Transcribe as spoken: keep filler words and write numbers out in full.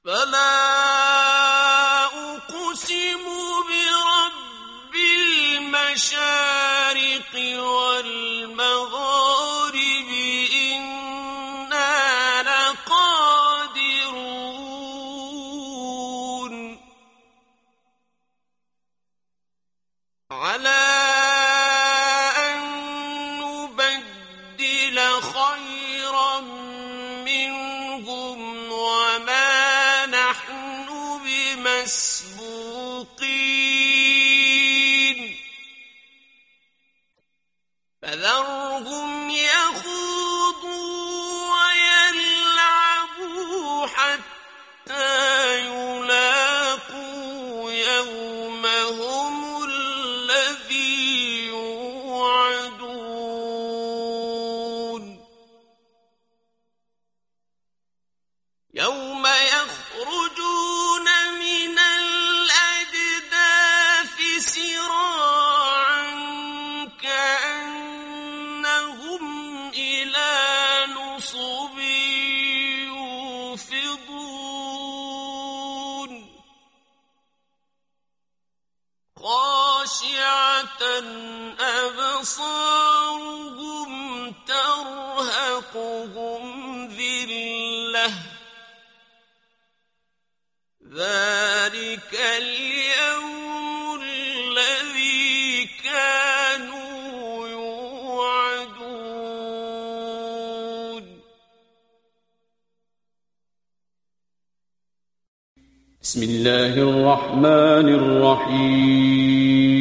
فلا أقسم برب المشارق والمغارب إنا لقادرون على أن نبدل خيرا منهم وما نحن بمسبوقين فذرهم يخوضوا ويلعبوا حتى يلاقوا يومهم الذي يوعدون يوم يخرجون من الأجداث سراعا كأنهم إلى نصب يوفضون خاشعة أبصارهم ترهقهم ذلة ذلك اليوم الذي كانوا يوعدون. بسم الله الرحمن الرحيم